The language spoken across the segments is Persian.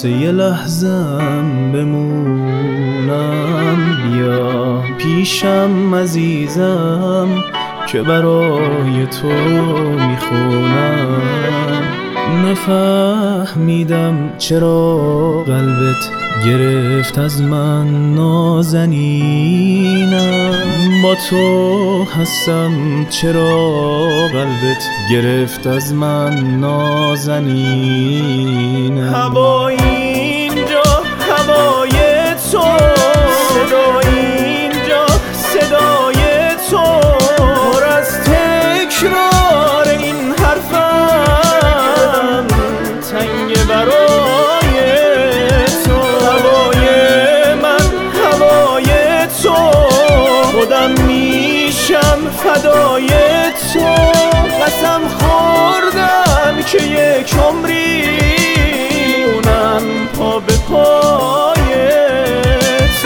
واسه یه لحظم بمونم، بیا پیشم عزیزم که برای تو میخونم. نفهمیدم چرا قلبت گرفت از من نازنینم، با تو هستم چرا قلبت گرفت از من نازنینم. هوای اینجا هوای تو، صدای اینجا صدای تو، پر از تکرار این حرفم تنگ برای تو. هوای من هوای تو، خودم میشم فدای تو. قسم خوردم که یک عمری مونم پا به پای تو.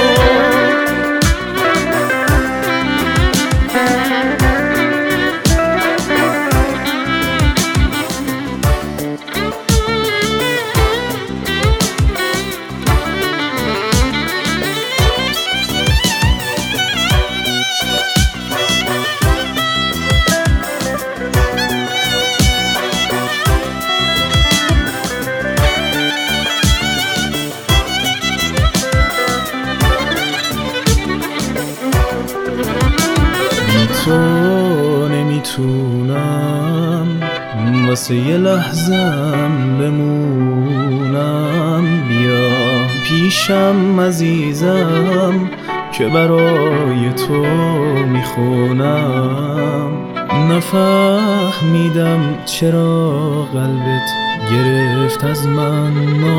تو نمیتونم واسه یه لحظم بمونم، بیا پیشم عزیزم که برای تو میخونم. نفهمیدم چرا قلبت گرفت از من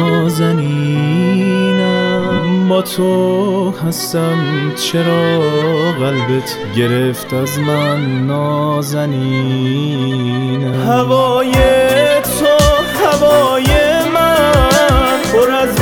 نازنینم، با تو هستم چرا قلبت گرفت از من نازنینم. هوای تو هوای من، پر از